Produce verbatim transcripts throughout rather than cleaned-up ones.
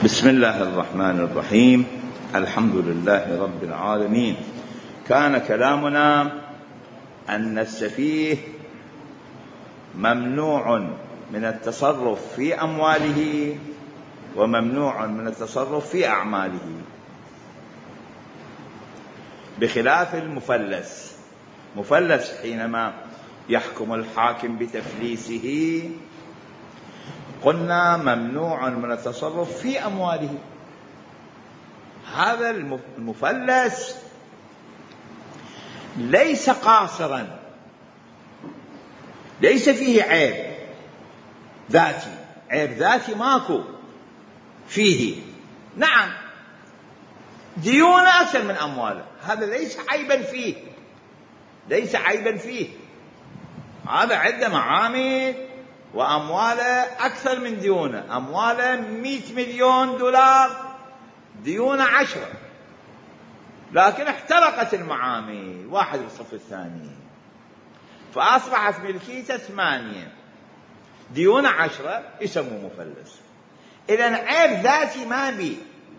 بسم الله الرحمن الرحيم. الحمد لله رب العالمين. كان كلامنا أن السفيه ممنوع من التصرف في أمواله وممنوع من التصرف في أعماله، بخلاف المفلس. مفلس حينما يحكم الحاكم بتفليسه قلنا ممنوع من التصرف في أمواله. هذا المفلس ليس قاصرا، ليس فيه عيب ذاتي، عيب ذاتي ماكو فيه. نعم ديونه أكثر من أمواله، هذا ليس عيبا فيه، ليس عيبا فيه. هذا عنده معامل وأمواله أكثر من ديونه، أمواله مئة مليون دولار، ديونه عشرة، لكن احترقت المعامل، واحد بالصف الثاني، فأصبحت ملكيته ثمانية، ديونه عشرة، يسموه مفلس. إذن عيب ذاتي ما بي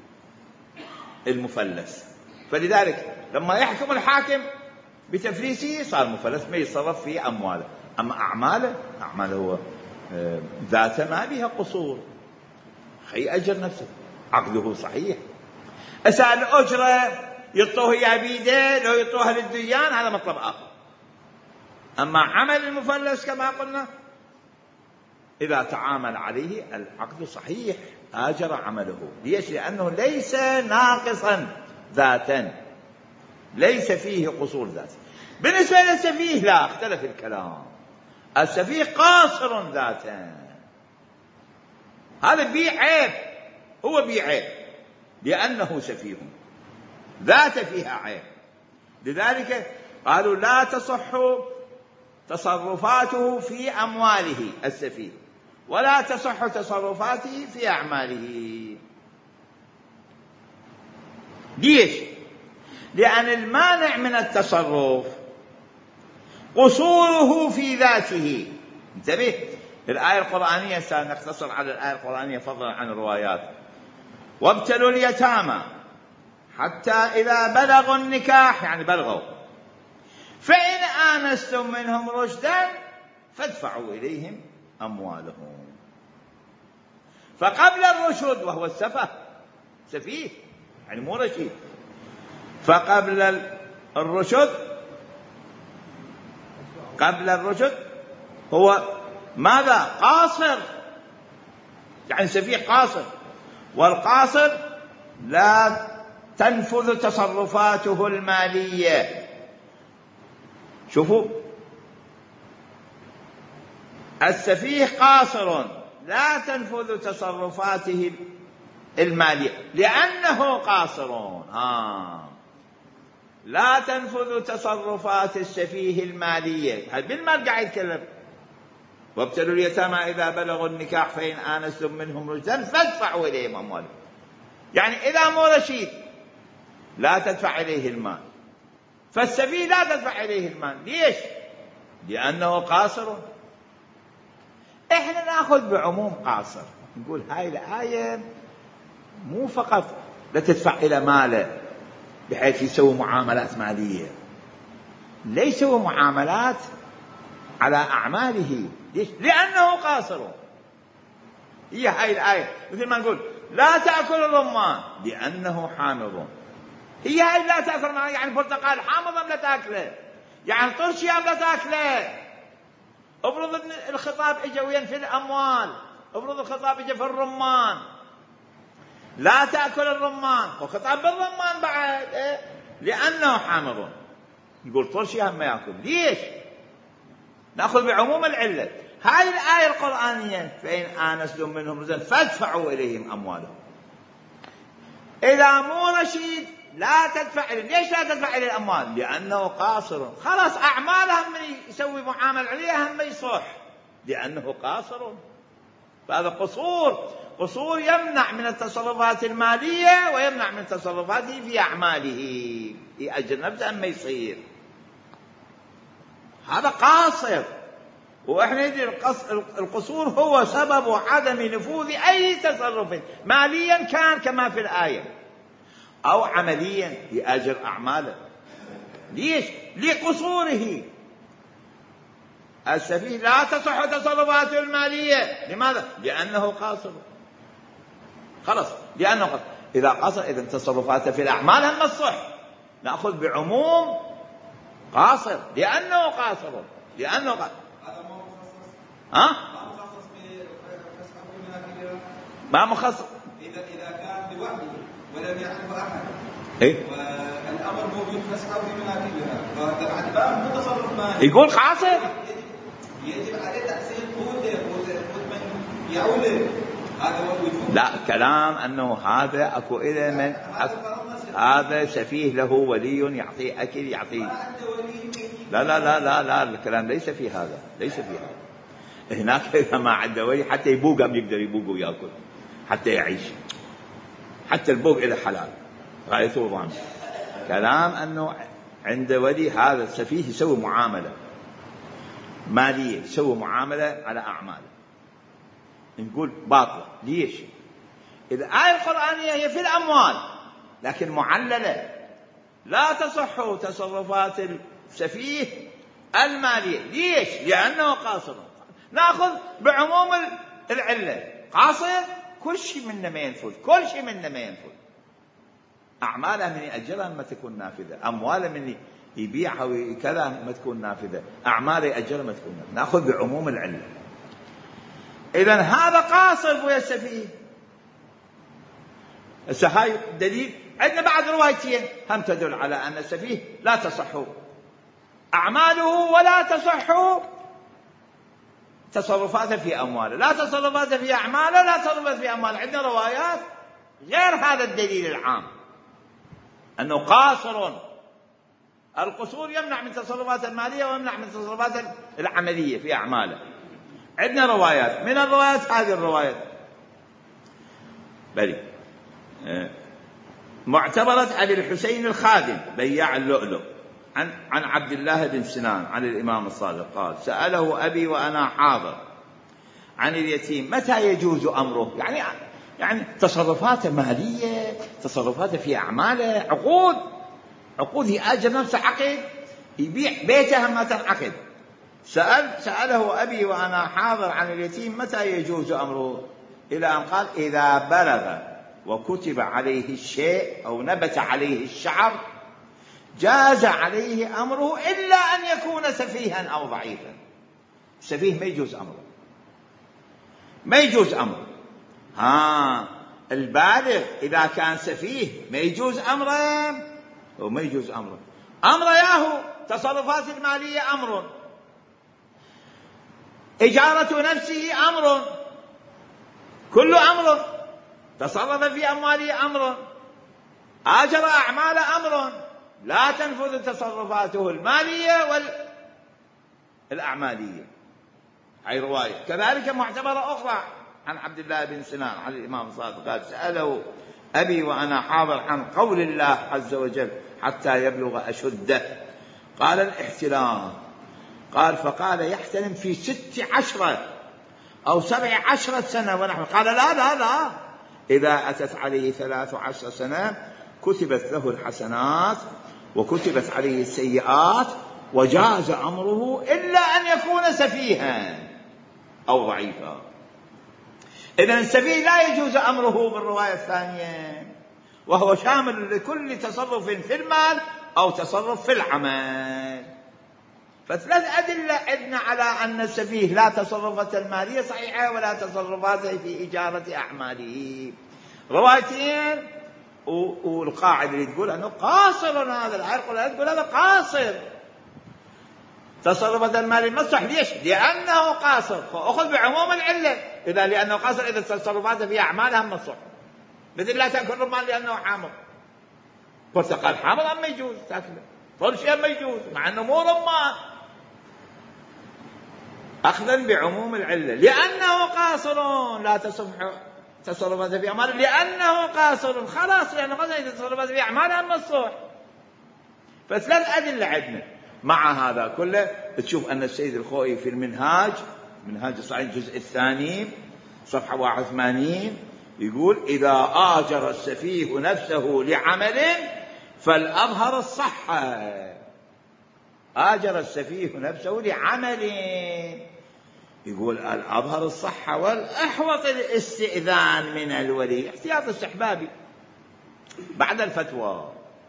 المفلس، فلذلك لما يحكم الحاكم بتفليسه صار مفلس، ما يتصرف في أمواله. أما أعماله، أعماله هو ذاته ما بها قصور، خي أجر نفسه، عقده صحيح. أسأل الأجرة يطوه يا بيده، لو يطوها للديان هذا مطلب آخر. أما عمل المفلس كما قلنا إذا تعامل عليه العقد صحيح، آجر عمله. ليش؟ لأنه ليس ناقصا ذاتا، ليس فيه قصور ذاتي. بالنسبة للسفيه لا، اختلف الكلام. السفيه قاصر ذاتا، هذا بيه عيب، هو بيه عيب لأنه سفيه، ذات فيها عيب. لذلك قالوا لا تصح تصرفاته في أمواله السفيه، ولا تصح تصرفاته في أعماله. ليش؟ لأن المانع من التصرف قصوره في ذاته. انتبه، الآية القرآنية سنختصر على الآية القرآنية فضلا عن الروايات. وابتلوا اليتامى حتى إذا بلغوا النكاح، يعني بلغوا، فإن آنستم منهم رشدا فادفعوا إليهم أموالهم. فقبل الرشد، وهو السفه، سفيه يعني مو رشيد، فقبل الرشد، قبل الرشد هو ماذا؟ قاصر، يعني سفيه قاصر. والقاصر لا تنفذ تصرفاته المالية. شوفوا، السفيه قاصر لا تنفذ تصرفاته المالية لأنه قاصر. آه. لا تنفذ تصرفات السفيه المالية. بالمال قاعد يتكلم. وابتلوا اليتامى إذا بلغوا النكاح فإن آنستم منهم رشدا فادفعوا إليهم أموالهم. يعني إذا مو رشيد لا تدفع إليه المال، فالسفيه لا تدفع إليه المال. ليش؟ لأنه قاصر. إحنا نأخذ بعموم قاصر، نقول هاي الآية مو فقط لا تدفع إلى ماله بحيث يسوي معاملات مالية، ليس يسوي معاملات على أعماله. ليش؟ لأنه قاصر. هي هاي الآية مثل ما نقول لا تأكل الرمان لأنه حامض. هي هاي لا تأكل، يعني البرتقال حامض أم لا تأكله، يعني طرشي أم لا تأكله. افرض ان الخطاب اجى وينفي الأموال، افرض الخطاب اجى في الرمان، لا تأكل الرمان، وخطاب بالرمان بعد إيه؟ لأنه حامض. يقول طرشي هم ما يأكل. ليش؟ نأخذ بعموم العلة. هذه الآية القرآنية فإن آنستم منهم رشدا فادفعوا إليهم أموالهم. إذا مو رشيد لا تدفع إليه. ليش لا تدفع إليه الأموال؟ لأنه قاصر. خلاص أعمالها من يسوي معامل عليها هم يصح، لأنه قاصر. فهذا قصور، قصور يمنع من التصرفات المالية ويمنع من تصرفاته في أعماله، في أجر نفسه أما يصير. هذا قاصر. وإحنا ندري القصور هو سبب عدم نفوذ أي تصرف ماليا كان كما في الآية أو عمليا يأجر أعماله. ليش؟ لقصوره. السفيه لا تصح تصرفاته المالية. لماذا؟ لأنه قاصر. خلاص، لأنه قاصر. إذا قصر إذا تصرفاته في الأعمال هم الصح. نأخذ بعموم قاصر لأنه قاصر. لأنه قاصر. ها؟ ما مخصص. إذا إذا كان لوحده ولم يعرف أحد. إيه؟ والأمر موجود فسحه في مناكبها. فبعد باب مو تصرف مالي. يقول قاصر. يجب عليه تحسين قوته قوت من يعوله. هذا هو الوجود. لا، كلام أنه هذا أكو إلى من هذا سفيه له ولي يعطيه أكل يعطيه. لا لا لا لا لا الكلام ليس في هذا. ليس في هذا. هناك إذا ما عنده ولي حتى يبوق هم يقدر يبوق ويأكل حتى يعيش. حتى البوق إلى حلال غايته ضامن. كلام أنه عند ولي هذا السفيه يسوي معاملة مالية، يسوي معاملة على أعماله. نقول باطلة. ليش؟ الآية القرآنية هي في الأموال لكن معللة. لا تصح تصرفات السفيه المالية. ليش؟ لأنه قاصر. نأخذ بعموم العلة. قاصر كل شيء منه ما ينفذ. كل شيء منه ما ينفذ. أعماله من يأجرها ما تكون نافذة. أمواله من يبيعها وكذا ما تكون نافذة. أعماله يأجرها ما تكون نافذة. نأخذ بعموم العلة. إذن هذا قاصر ويا السفيه. هاي دليل. عندنا بعض روايتين هم تدل على أن السفيه لا تصح أعماله ولا تصح تصرفاته في أمواله. لا تصرفاته في أعماله لا تصرفاته في أمواله. عندنا روايات غير هذا الدليل العام أنه قاصر. القصور يمنع من تصرفات المالية ويمنع من تصرفات العملية في أعماله. عندنا روايات. من الروايات هذه الروايات بلي معتبرة أبي الحسين الخادم بياع اللؤلؤ عن عن عبد الله بن سنان عن الإمام الصادق قال: سأله أبي وأنا حاضر عن اليتيم متى يجوز أمره. يعني يعني تصرفاته مالية، تصرفاته في أعماله، عقود عقود يأجر نفسه عقد، يبيع بيته ما تنعقد. سأل سأله أبي وأنا حاضر عن اليتيم متى يجوز أمره، إلى أن قال: إذا بلغ وكتب عليه الشيء أو نبت عليه الشعر جاز عليه أمره إلا أن يكون سفيها أو ضعيفا. سفيه ما يجوز أمره. ما يجوز أمره. ها البالغ إذا كان سفيه ما يجوز أمره وما يجوز أمره. أمر ياهو تصرفات المالية أمر، إجارة نفسه أمر، كل أمر. تصرف في أمواله أمر، آجر أعمال أمر، لا تنفذ تصرفاته المالية والأعمالية. هاي رواية. كذلك معتبرة أخرى عن عبد الله بن سنان عن الإمام الصادق قال: سأله أبي وأنا حاضر عن قول الله عز وجل حتى يبلغ أشده. قال: الاحتلام. قال: فقال: يحتلم في ست عشرة أو سبع عشرة سنة ونحن. قال: لا لا لا، إذا أتت عليه ثلاث عشر سنة كتبت له الحسنات وكتبت عليه السيئات وجاز أمره إلا أن يكون سفيها أو ضعيفا. إذن السفيه لا يجوز أمره بالرواية الثانية، وهو شامل لكل تصرف في المال أو تصرف في العمل. فثلاث أدلة عندنا على أن السفيه لا تصرفات المالية صحيحة ولا تصرفاته في إجارة أعماله. روايتين والقاعدة اللي تقول أنه قاصر. هذا الآية القرآنية تقول هذا قاصر. تصرفات المالية ما صح. ليش؟ لأنه قاصر. فأخذ بعموم العلة. إذا لأنه قاصر إذا تصرفاته في أعماله ما صح. مثل لا تأكل رمان لأنه حامض. برتقال حامض أما يجوز تأكله. كل شيء ما يجوز مع أنه مو رمان. أخذا بعموم العلة. لأنه قاصر لا تصح تصرفاته في أعماله لأنه قاصر. خلاص لأنه قاصر إذا تصرفاته في أعماله ما صح. فثلاث أدلة عندنا. مع هذا كله تشوف أن السيد الخوئي في المنهاج منهاج الصحيح الجزء الثاني صفحة واحد وثمانين يقول إذا آجر السفيه نفسه لعمل فالأظهر الصحة. آجر السفيه نفسه لعمل يقول الأظهر الصحة والأحوط الاستئذان من الولي، احتياط استحبابي بعد الفتوى.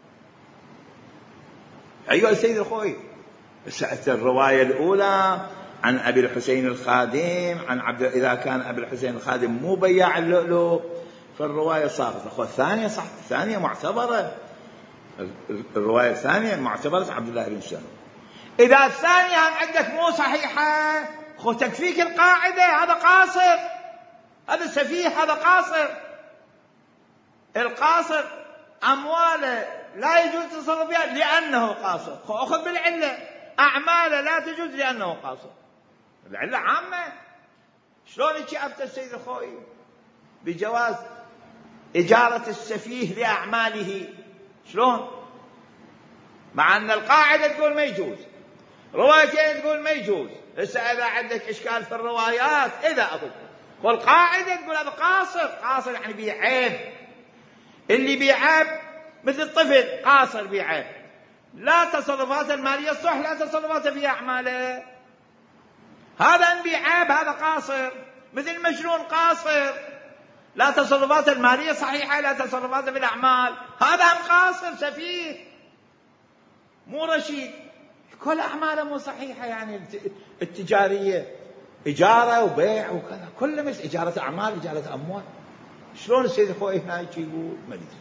أيها السيد الخوئي، سألت الرواية الأولى عن أبي الحسين الخادم عن عبد إذا كان أبي الحسين الخادم مو بياع اللؤلؤ فالرواية ساقطة. أخو الثانية صح، الثانية معتبرة، الرواية الثانية معتبرة عبد الله بن سلام. إذا الثانية عندك مو صحيحة خو تكفيك القاعدة، هذا قاصر، هذا سفيه، هذا قاصر. القاصر أمواله لا يجوز التصرف بها لأنه قاصر، أخذ بالعلة. أعماله لا تجوز لأنه قاصر، العلة عامة. شلون يجي أفتى السيد الخوئي بجواز إجارة السفيه لأعماله؟ شلون؟ مع أن القاعدة تقول ما يجوز، روايتين تقول ما يجوز. هسه إذا عندك إشكال في الروايات إذا أقول والقاعدة تقول هذا قاصر، قاصر يعني بيعيب. اللي بيعيب مثل الطفل قاصر بيعيب، لا تصرفات المالية الصح لا تصرفات في أعماله. هذا ان بيعيب هذا قاصر، مثل مجنون قاصر، لا تصرفات المالية صحيحة لا تصرفات في الأعمال. هذا هم قاصر سفيه مو رشيد، كل أعماله مو صحيحة. يعني التجارية إجارة وبيع وكذا كله مش إجارة أعمال إجارة أموال. شلون السيد الخوئي هنا يجي يقول ما ادري.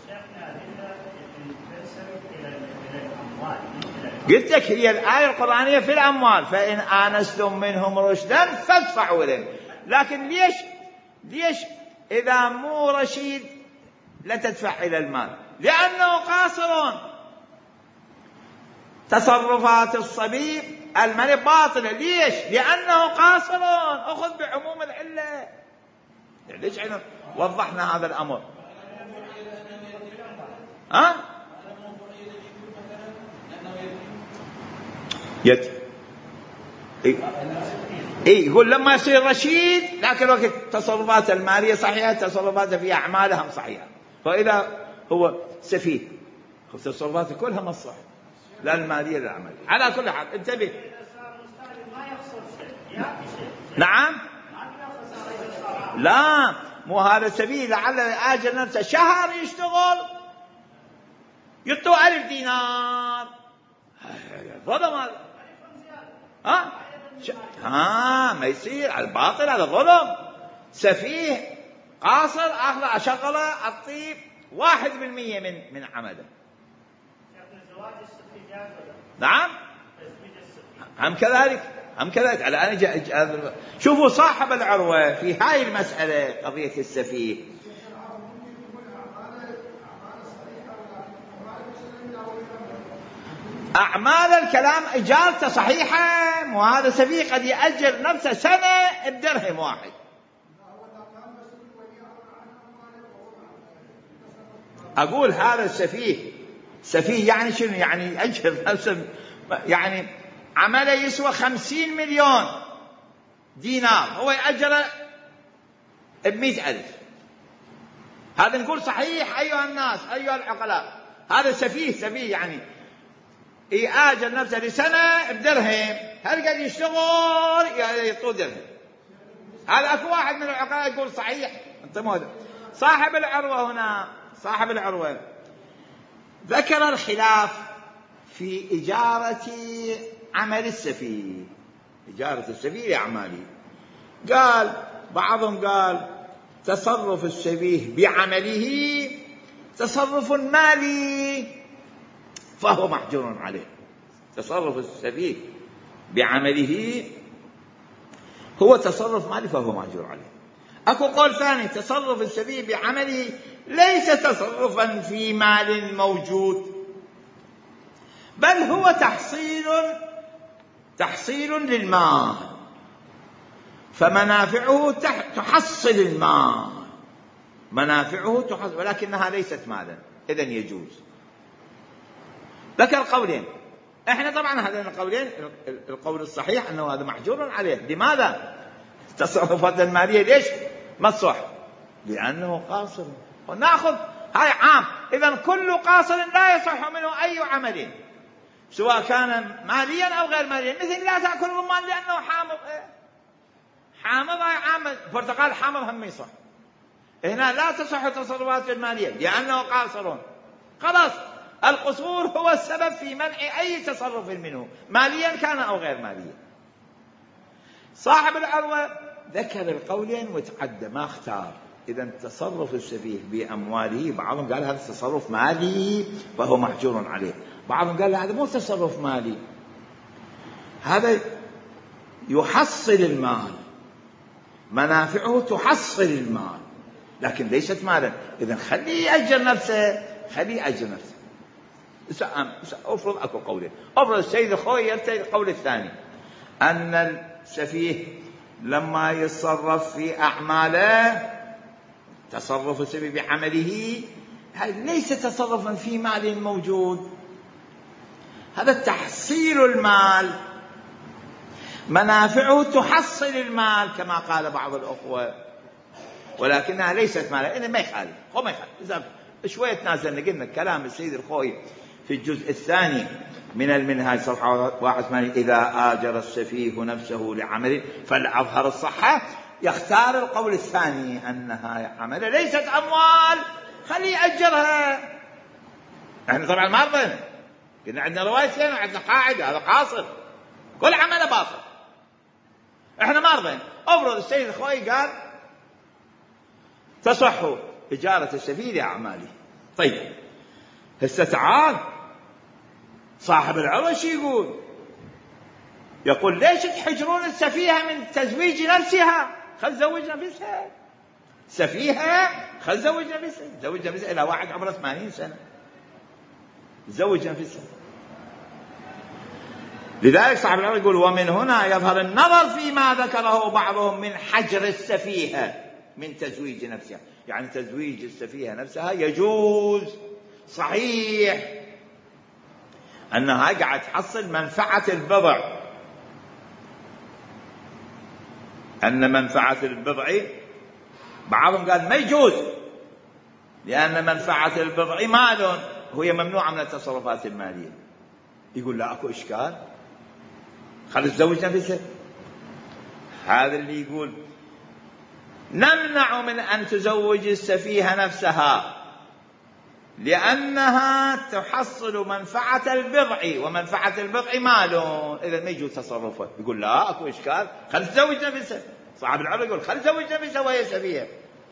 قلت لك هي الآية القرآنية في الأموال فإن آنستم منهم رشدا فادفعوا إليهم. لكن ليش ليش إذا مو رشيد لا تدفع إلى المال؟ لأنه قاصر. تصرفات الصبي المالي باطلة. ليش؟ لأنه قاصر. أخذ بعموم العلة. ليش عنا وضحنا هذا الأمر؟ ها؟ يد إيه؟ إيه يقول لما يصير رشيد لكن وقت تصرفات المالية صحيحة تصرفاته في أعمالها صحيحة. فإذا هو سفيه تصرفاته كلها ما صح لا المالية لا العملية. على كل حال انتبه. نعم لا مو هذا سبيل لعل آجر نفسه شهر يشتغل يعطوا ألف دينار ظلم هذا. ها ش... ها ما يصير على الباطل، هذا ظلم. سفيه قاصر اخذ اشغله الطيب واحد بالمية من من عمله. نعم هم كذلك هم كذلك على أنا جا... جا... شوفوا صاحب العروة في هاي المسألة قضية السفيه أعمال الكلام إجارته صحيحة. وهذا سفيه قد يأجر نفسه سنة بدرهم واحد. أقول هذا السفيه سفيه يعني شنو؟ يعني يأجر نفسه، يعني عمله يسوى خمسين مليون دينار هو يأجره بمئة ألف. هذا نقول صحيح أيها الناس أيها العقلاء. هذا سفيه سفيه يعني يأجر نفسه لسنة بدرهم. هل قد يشتغل يطول درهم؟ هذا أكو واحد من العقلاء يقول صحيح. أنت مو صاحب العروة هنا صاحب العروة ذكر الخلاف في إجارة عمل السفيه، إجارة السفيه لأعماله. قال بعضهم قال تصرف السفيه بعمله تصرف مالي فهو محجور عليه. تصرف السفيه بعمله هو تصرف مالي فهو محجور عليه. أكو قول ثاني تصرف السفيه بعمله ليس تصرفا في مال موجود بل هو تحصيل تحصيل للمال فمنافعه تحصل المال، منافعه تحصل ولكنها ليست مالا إذن يجوز. ذكر قولين. احنا طبعا هذين القولين القول الصحيح انه هذا محجور عليه. لماذا؟ التصرفات الماليه ليش ما تصح؟ لانه قاصر. وناخذ هاي عام، اذا كل قاصر لا يصح منه اي عمل سواء كان ماليا او غير ماليا. مثل لا تاكل الرمان لانه حامض. حامض هاي عام، برتقال حامض هم يصح. هنا لا تصح التصرفات الماليه لانه قاصر. خلاص، القصور هو السبب في منع أي تصرف منه ماليا كان أو غير ماليا. صاحب العروة ذكر القولين وتعدى ما اختار. إذا التصرف السفيه بأمواله بعضهم قال هذا تصرف مالي فهو محجور عليه، بعضهم قال هذا مو تصرف مالي، هذا يحصل المال، منافعه تحصل المال لكن ليست مالا. إذا خليه يأجر نفسه، خليه يأجر نفسه. أفرض أكو قولين. أفرض السيد الخوي يرتدي القول الثاني أن السفيه لما يتصرف في أعماله تصرف السفيه بعمله هذا ليس تصرفا في مال موجود، هذا تحصيل المال، منافعه تحصل المال كما قال بعض الأخوة، ولكنها ليست مالا. إذا ما يخالف، هو ما يخالف. إذا شوية تنازلنا قلنا كلام السيد الخوي في الجزء الثاني من المنهاج صفحة واحد وثمانين إذا آجر السفيه نفسه لعمل فالأظهر الصحة، يختار القول الثاني أنها عمل ليست أموال، خليه يأجرها. احنا طبعا ما رضينا، قلنا عندنا روايتين وعندنا قاعدة، هذا قاصر، كل عمل باطل. احنا ما رضينا. أفرض السيد الخوي قال تصح إجارة السفيه لأعماله. طيب هسه تعال صاحب العروة يقول يقول ليش تحجرون السفيهة من تزويج نفسها؟ خل زوج نفسها. سفيهة خل زوج نفسها، زوج نفسها إلى واحد عمره ثمانين سنة زوج نفسها. لذلك صاحب العروة يقول ومن هنا يظهر النظر فيما ذكره بعضهم من حجر السفيهة من تزويج نفسها. يعني تزويج السفيهة نفسها يجوز، صحيح أنها قاعد تحصل منفعة البضع، أن منفعة البضع بعضهم قال ما يجوز لأن منفعة البضع مال وهي ممنوعة من التصرفات المالية. يقول لا أكو إشكال، خلي تزوج نفسه. هذا اللي يقول نمنع من أن تزوج السفيهة نفسها لأنها تحصل منفعة البضع ومنفعة البضع مال، إذا ما يجوز تصرفه. يقول لا أكو إشكال، خلي تزوج نفسه. صاحب العروة يقول خلي تزوج نفسه وهي سفيهة.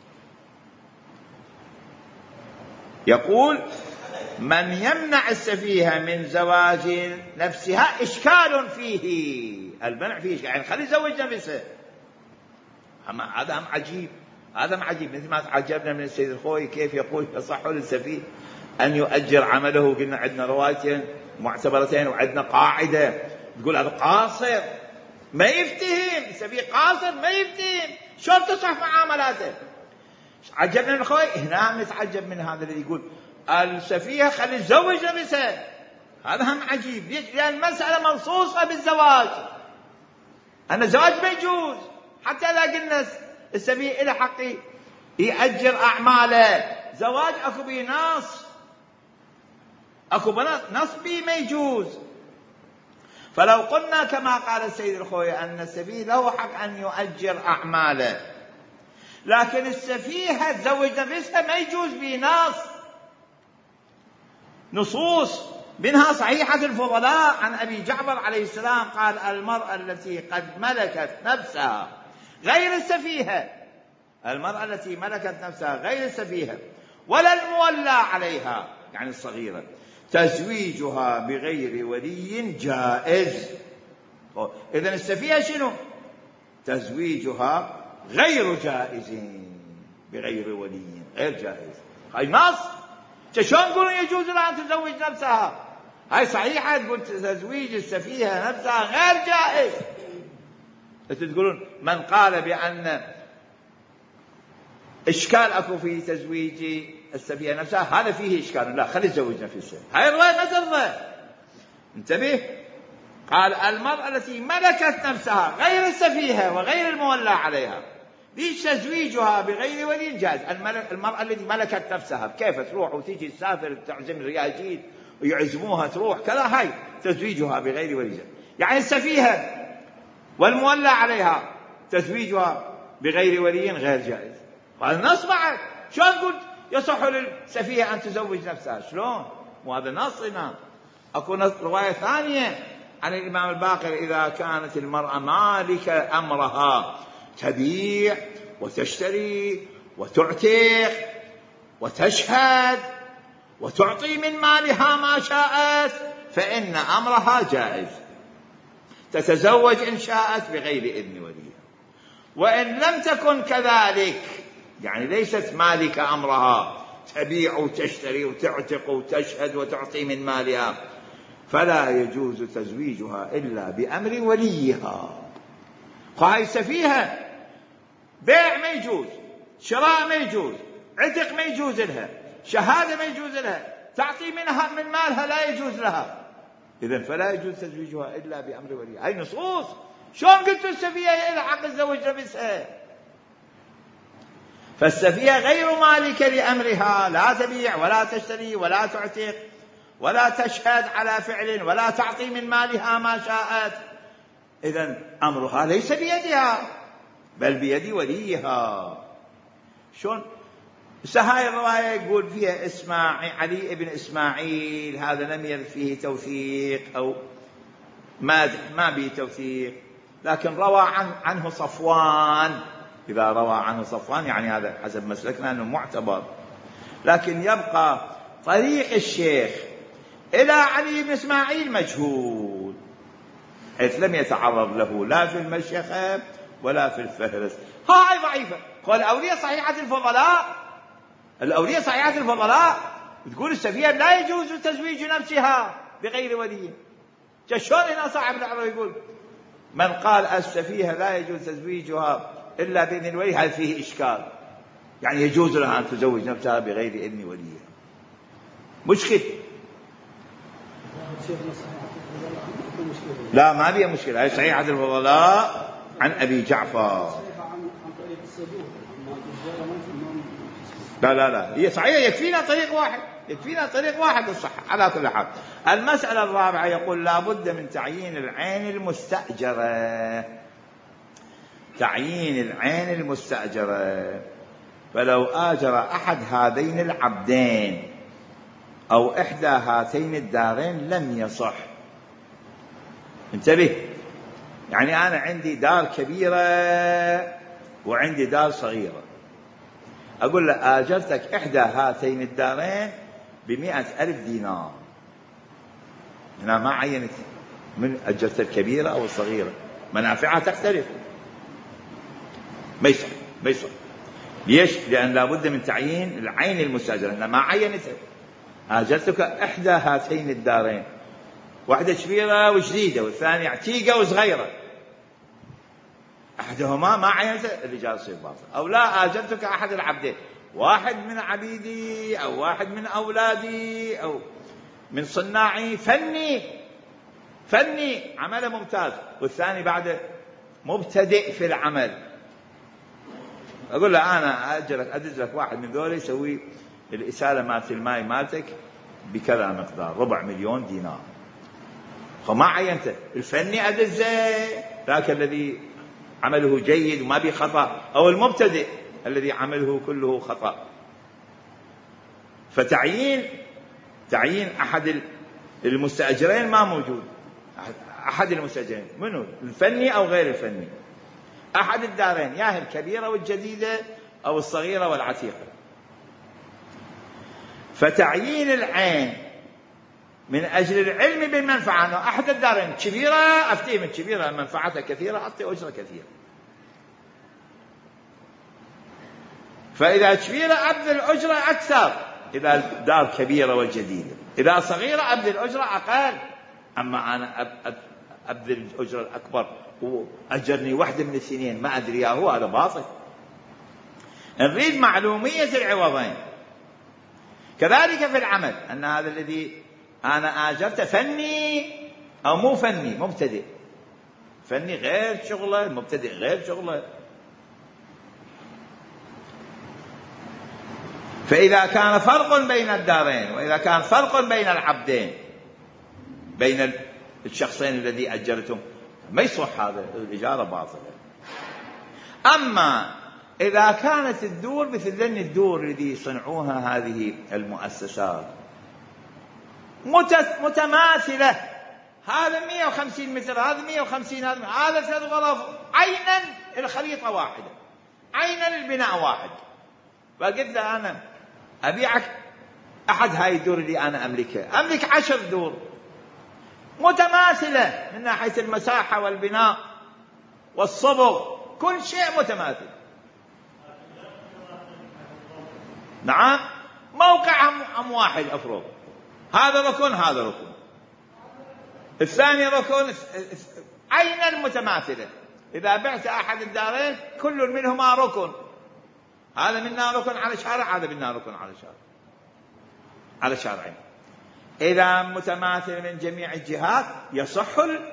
يقول من يمنع السفيهة من زواج نفسها إشكال فيه، المنع فيه إشكال، يعني خلي تزوج نفسه. هذا هم عجيب، هذا هم عجيب. مثل ما تعجبنا من السيد الخوي كيف يقول يصح للسفيه أن يؤجر عمله. قلنا عندنا روايتين معتبرتين وعندنا قاعدة تقول هذا قاصر ما يفتهم، السفيه قاصر ما يفتهم، شلون تصح معاملاته؟ عجبنا من الخوي. هنا نتعجب من هذا اللي يقول السفيه خلي تزوج نفسه. هذا هم عجيب. ليش؟ لأن المسألة منصوصة بالزواج، أن الزواج ما يجوز. حتى إذا قلنا السفيه إلى حق يأجر أعماله، زواج أكو بيه نص، أكو نص بيه ما يجوز. فلو قلنا كما قال السيد الخوي أن السفيه له حق أن يؤجر أعماله، لكن السفيه تزوج نفسها ما يجوز بيه نص، نصوص منها صحيحة الفضلاء عن أبي جعفر عليه السلام قال المرأة التي قد ملكت نفسها غير السفيهة، المرأة التي ملكت نفسها غير السفيهة ولا المولى عليها يعني الصغيرة تزويجها بغير ولي جائز. إذن السفيهة شنو؟ تزويجها غير جائز بغير ولي، غير جائز. هاي نص. شلون يقولون يجوز لها أن تزوج نفسها؟ هاي صحيحة تقول تزويج السفيهة نفسها غير جائز. تقولون من قال بأن إشكال أكو في تزويج السفيهة نفسها هذا فيه إشكال، لا خلي تزوج نفسها. هاي الرواية ما ترضى. انتبه، قال المرأة التي ملكت نفسها غير السفيهة وغير المولى عليها ليش تزويجها بغير ولي جائز. المرأة التي ملكت نفسها كيف تروح وتيجي تسافر تعزم الرياجيل ويعزموها تروح كذا، هاي تزويجها بغير ولي جائز. يعني السفيهة والمولى عليها تزويجها بغير ولي غير جائز. قال النص بعد شلون قلت يصح للسفيهة أن تزوج نفسها؟ شلون؟ وهذا نص هنا. أكو رواية ثانية عن الإمام الباقر إذا كانت المرأة مالكة أمرها تبيع وتشتري وتعتق وتشهد وتعطي من مالها ما شاءت فإن أمرها جائز، تتزوج إن شاءت بغير إذن وليها. وإن لم تكن كذلك، يعني ليست مالكة أمرها تبيع وتشتري وتعتق وتشهد وتعطي من مالها، فلا يجوز تزويجها إلا بأمر وليها. فهي سفيهة، بيع ما يجوز، شراء ما يجوز، عتق ما يجوز لها، شهادة ما يجوز لها، تعطي منها من مالها لا يجوز لها، إذن فلا يجوز تزويجها إلا بأمر وليها. هاي نصوص. شلون قلت السفيهة إلى حق تزوج نفسها؟ فالسفيهة غير مالكة لأمرها، لا تبيع ولا تشتري ولا تعتق ولا تشهد على فعل ولا تعطي من مالها ما شاءت، إذن أمرها ليس بيدها بل بيد وليها. شلون؟ هاي الرواية يقول فيها إسماعيل علي ابن إسماعيل هذا لم يرد فيه توثيق أو ما ما به توثيق، لكن روى عن عنه صفوان. إذا روى عنه صفوان يعني هذا حسب مسلكنا أنه معتبر، لكن يبقى طريق الشيخ إلى علي بن إسماعيل مجهول، حيث لم يتعرض له لا في المشيخة ولا في الفهرس. هاي ضعيفة. قال الأولية صحيحة الفضلاء، الأولية صحيحة الفضلاء تقول السفيهة لا يجوز تزويج نفسها بغير ولي. شلون هنا صاحب العرب يقول من قال السفيهة لا يجوز تزويجها إلا بإذن الولي، هل فيه إشكال؟ يعني يجوز لها أن تزوج نفسها بغير إذن وليها، مشكل. لا ما بيها مشكلة، هي صحيحة الفضلاء عن أبي جعفر. لا لا لا هي صحيحة، يكفينا طريق واحد، يكفينا طريق واحد الصحة. على كل حال المسألة الرابعة يقول لا بد من تعيين العين المستأجرة، تعيين العين المستأجرة. فلو آجر أحد هذين العبدين أو إحدى هاتين الدارين لم يصح. انتبه، يعني أنا عندي دار كبيرة وعندي دار صغيرة، أقول له آجرتك إحدى هاتين الدارين بمئة ألف دينار. هنا ما عينت من أجرت الكبيرة أو الصغيرة، منافعها تختلف. ما يصح ما يصح. ليش؟ لأن لابد من تعيين العين المستأجرة، أنها ما عينتها. آجرتك إحدى هاتين الدارين، واحدة كبيرة وجديدة والثانية عتيقة وصغيرة، أحدهما ما عينته الرجال يصير باطل. أو لا آجرتك أحد العبدين، واحد من عبيدي أو واحد من أولادي أو من صناعي فني فني عمله ممتاز، والثاني بعد مبتدئ في العمل، أقول له أنا أجرك أدز لك واحد من ذولي يسوي الإسالة مالت الماء مالتك بكذا مقدار ربع مليون دينار. فما عينته الفني أدزه، ذاك الذي عمله جيد وما بيه خطأ، أو المبتدئ الذي عمله كله خطأ. فتعيين تعيين أحد المستأجرين ما موجود. أحد المستأجرين منو؟ الفني أو غير الفني، أحد الدارين، يا هي الكبيرة والجديدة أو الصغيرة والعتيقة. فتعيين العين من أجل العلم بالمنفعة، أنه أحد الدارين كبيرة أفتيه من كبيرة منفعتها كثيرة أعطي أجرة كثيرة، فإذا كبيرة أبذل الأجرة أكثر إذا الدار كبيرة والجديدة، إذا صغيرة أبذل الأجرة أقل. أما أنا أبذل الأجرة الأكبر وأجرني واحدة من السنين ما أدري هو، هذا باطل. نريد معلومية العوضين. كذلك في العمل، أن هذا الذي أنا آجرته فني أو مو فني، مبتدئ. فني غير شغله، مبتدئ غير شغله. فإذا كان فرق بين الدارين، وإذا كان فرق بين العبدين، بين الشخصين الذي أجرتهم، ما يصح هذا، الإجارة باطلة. أما إذا كانت الدور مثل ذن الدور الذي صنعوها هذه المؤسسات متماثلة، هذا مئة وخمسين متر، هذا مئة وخمسين، هذا ثلاث غرف، عينا الخريطة واحدة، عينا البناء واحد، فقلت له أنا أبيعك أحد هاي الدور اللي أنا أملكها، أملك عشر دور متماثلة من ناحية المساحة والبناء والصبغ، كل شيء متماثل. نعم، موقع أم واحد أفرض، هذا ركن هذا ركن، الثاني ركن، عينا المتماثلة. إذا بعت أحد الدارين كل منهما ركن، هذا منا ركن على شارع، هذا منا ركن على شارع على شارعين. إذا متماثل من جميع الجهات يصح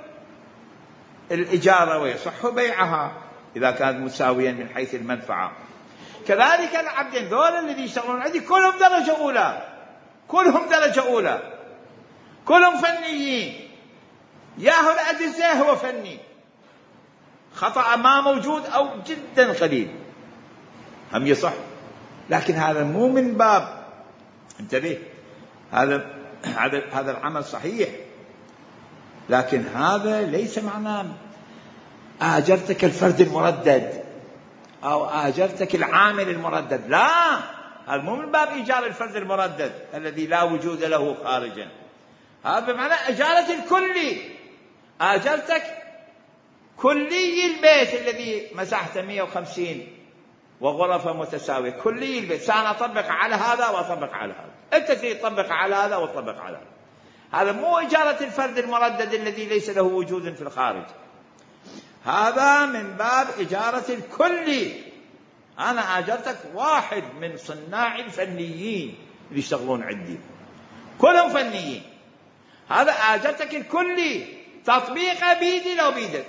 الإجارة ويصح بيعها إذا كانت مساويا من حيث المنفعة. كذلك العبدين ذول الذي يشتغلون عندي كلهم درجة أولى، كلهم درجة أولى، كلهم فنيين، ياهو الأجزاء هو فني، خطأ ما موجود أو جدا قليل، هم يصح. لكن هذا مو من باب، انتبه، هذا هذا هذا العمل صحيح، لكن هذا ليس معناه آجرتك الفرد المردد أو آجرتك العامل المردد، لا، هذا مو من باب إيجار الفرد المردد الذي لا وجود له خارجا، هذا بمعنى إجارة الكلي، آجرتك كلي البيت الذي مساحته مئة وخمسين وغرفة متساوية، كلي البيت، سأنا أطبق على هذا وأطبق على هذا، أنت تطبق على هذا وأطبق على هذا. هذا مو إجارة الفرد المردد الذي ليس له وجود في الخارج، هذا من باب إجارة الكلي. أنا آجرتك واحد من صناع الفنيين اللي يشتغلون عندي، كلهم فنيين، هذا آجرتك الكلي، تطبيقه بيدي لو بيدك.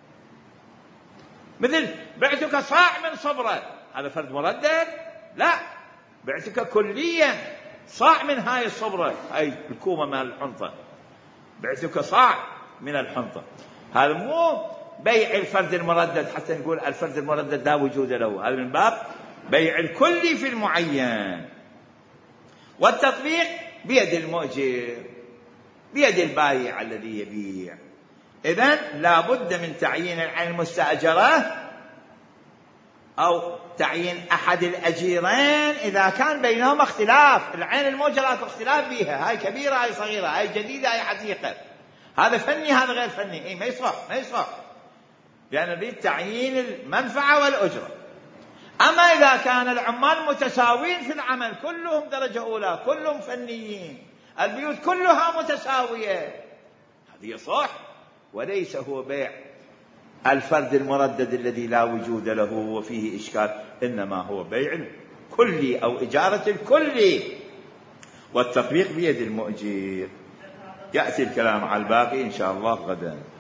مثل بعتك صاع من صبرة، هذا فرد مردد؟ لا، بعتك كليا صاع من هاي الصبرة، هاي الكومة من الحنطة، بعتك صاع من الحنطة، هذا مو بيع الفرد المردد حتى نقول الفرد المردد لا وجود له، هذا من باب بيع الكلي في المعين. والتطبيق بيد المؤجر، بيد البائع الذي يبيع. إذن لا بد من تعيين العين المستأجرة أو تعيين أحد الأجيرين إذا كان بينهما اختلاف، العين المؤجرة اختلاف بها، هاي كبيرة هاي صغيرة، هاي جديدة هاي حديثة، هذا فني هذا غير فني، إيه ما يصح ما يصح، لأن نريد تعيين المنفعة والأجرة. أما إذا كان العمال متساوين في العمل، كلهم درجة أولى، كلهم فنيين، البيوت كلها متساوية، هذا يصح، وليس هو بيع الفرد المردد الذي لا وجود له وفيه إشكال، إنما هو بيع الكلي أو إجارة الكلي، والتطبيق بيد المؤجر. يأتي الكلام على الباقي إن شاء الله غدا.